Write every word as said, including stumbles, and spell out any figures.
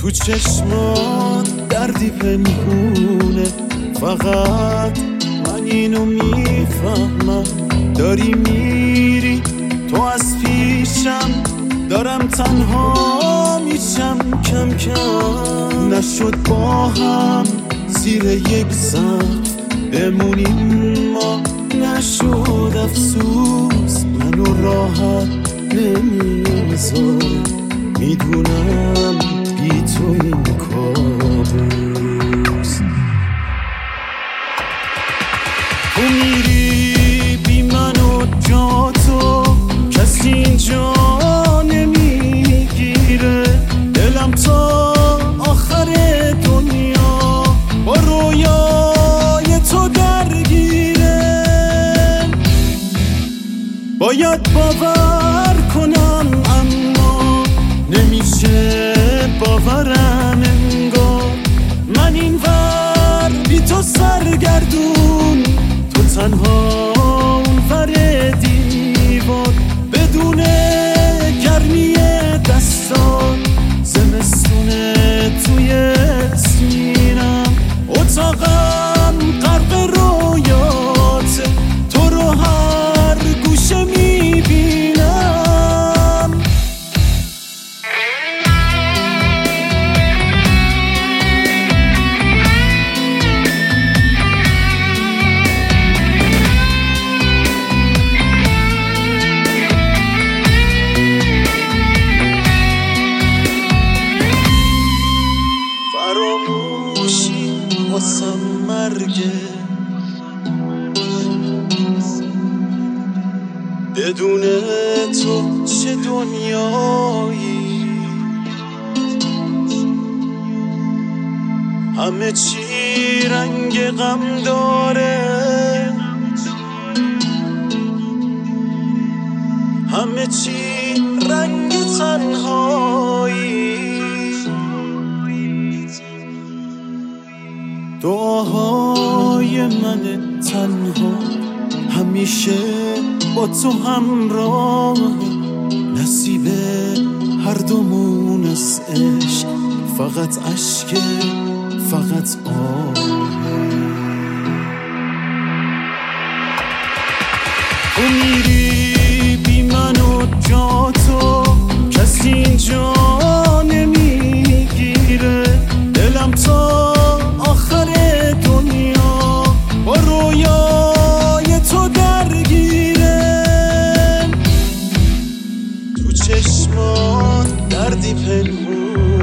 تو چشمات دردی پنهونه، فقط من اینو میفهمم. داری میری تو از پیشم، دارم تنها میشم کم کم. نشد با هم زیر یک سقف بمونیم ما، نشد افسوس منو راحت نمیذاره. میدونم بی تو این کابوس. تو میری بی من و جا تو، کسی اینجا نمیگیره. دلم تا آخر دنیا با رویای تو درگیره. باید باور کنم اما نمیشه باورم انگار. من این ور بی تو سرگردون، تو تنها اون ور دیوار. بدون گرمی دستان، زمستونه توی سینم. اتاقم غرق رویات، تو رو هر گوشه میبینم. فراموشی واسم مرگه، بدون تو چه دنیایی. همه چی رنگ غم داره، همه چی رنگ تنهایی. دعاهای من تنها همیشه با تو همراه. نصیب هر دومون از عشق فقط عشق، فقط آه. تو میری بی من و جا تو، کسی اینجا نمیگیره. دلم تا آخر دنیا با رویای تو درگیره. تو چشمات دردی پنهون،